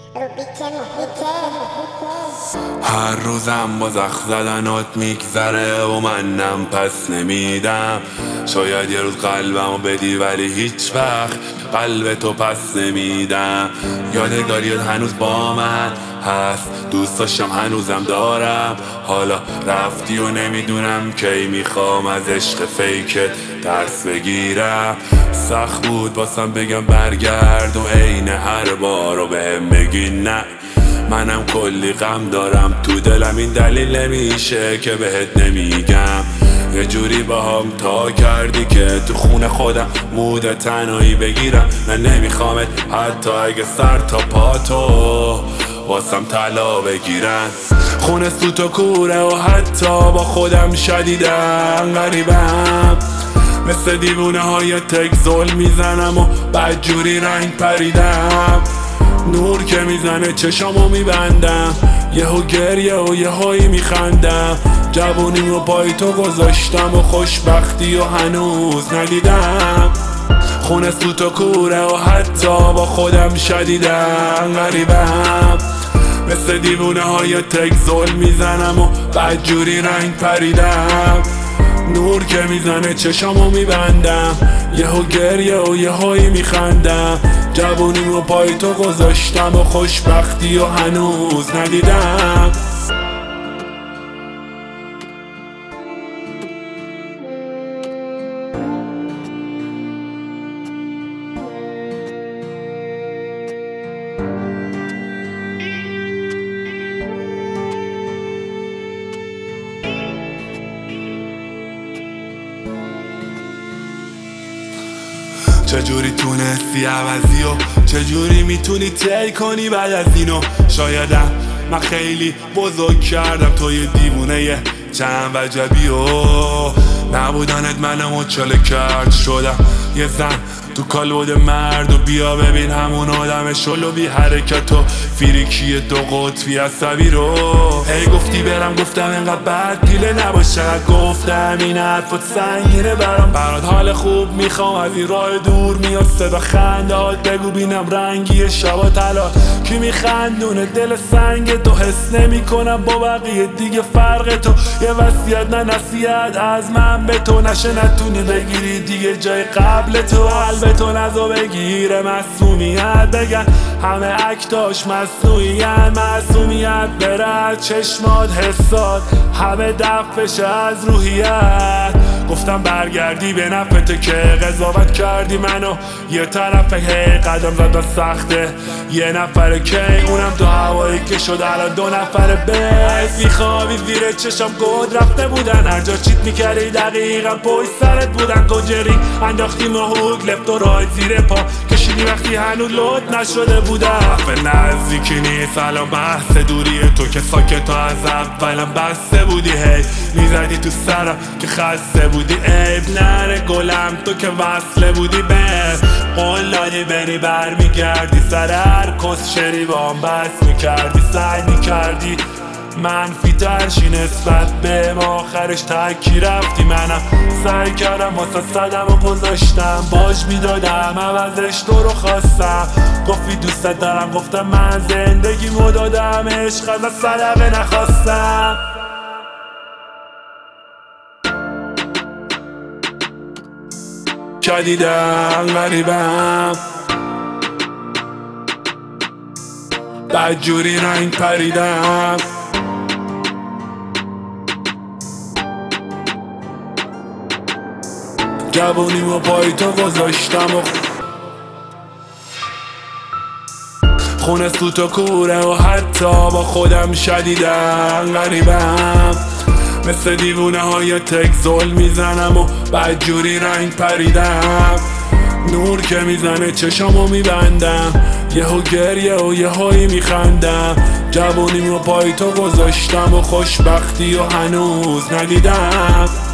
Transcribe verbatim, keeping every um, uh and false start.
هر روزم با زخ زدنات میگذره و منم پس نمیدم. شاید یه روز قلبمو بدی ولی هیچ وقت قلب تو پس نمیدم. یادگاریت هنوز با من هست، دوست داشتم هنوزم دارم. حالا رفتی و نمیدونم کی میخوام از عشق فیکت درس بگیرم. سخت بود باسم بگم برگرد و عین هر بارو بهم بگی نه. منم کلی غم دارم تو دلم، این دلیل نمیشه که بهت نمیگم. یه جوری با هم تا کردی که تو خونه خودم مود تنهایی بگیرم. نه نمیخوامت حتی اگه سر تا پاتو واسم طلا بگیرن. خونه سوت و کوره و حتی با خودم شدیدم غریبم. مثل دیوونه های تک ظلم میزنم و بدجوری رنگ پریدم. نور که میزنه چشامو میبندم، یهو گریه و یهویی میخندم. جوونیم رو پای تو گذاشتم و خوشبختی و هنوز ندیدم. خونه سوت و کوره و حتی با خودم شدیدم غریبم. مثل دیوونه های تک ظلم میزنم و بدجوری رنگ پریدم. نور که میزنه چشامو میبندم، یهو گریه و یهویی میخندم. جوونیم رو پای تو گذاشتم و خوشبختی و هنوز ندیدم. چجوری تونستی عوضی و چجوری میتونی طی کنی بعد از اینو؟ شایدم من خیلی بزرگ کردم تو یه دیوونه چند وجبی و نبودنت منم مچاله کرد شدم یه زن تو کالبد مرد. و بیا ببین همون آدم شلو بی حرکت و فیریکی دو قطبی عصبی رو. ای گفتی برم گفتم انقدر بد دیله نباشه، گفتم این حرفت سنگینه برام. برات حال خوب میخوام از این راه دور میاد صدا خندات. بگو بینم رنگی شبا طلا کی میخندونه دل سنگ تو. حس نمی کنم با بقیه دیگه فرق تو. یه وصیت نه نصیحت از من به تو، نشه نتونی بگیری دیگه جای قبل تو. قلب تو نزو بگیره معصومیت، بگن همه اکتاش مصنوعین. معصومیت بره چشمات حسات همه دفعش از روحیت. گفتم برگردی به نفته که قضاوت کردی منو یه طرف. هی قدم زدن سخته یه نفر کی اونم تو هوایی که شد الان دو نفر. بیت میخوابی زیر چشم گود رفته بودن، هر جا چیت میکردی دقیقا پشت سرت بودن. گنجری انداختی محوک لفت و رای زیر پا کشیدی وقتی هنوز لود نشده بودم. به نزدیکی نیست الان بحث دوری تو که ساکت از اولم بسته بودی. هی میزدی تو سرم که خسته بودی. عیب نره گلم تو که وصله بودی به قول دادی بری بر میگردی. سر هر کس شری با هم بس میکردی. سعی میکردی منفی ترشی نسبت به ما، آخرش تکی رفتی. منم سعی کردم واسه صدم و گذاشتم باج میدادم عوضش تو رو خواستم. گفتی دوستت دارم گفتم من زندگی مدادم عشق از صدقه نخواستم. شدیدم غریبم بدجوری رنگ پریدم. جوونیم و پای تو گذاشتم و خونه سوت و کوره و حتی با خودم شدیدم غریبم. مثل دیوونه های تک ظلم میزنم و بدجوری رنگ پریدم. نور که میزنه چشامو میبندم، یهو گریه و یهویی میخندم. جوونیم رو پای تو گذاشتم و خوشبختی و هنوز ندیدم.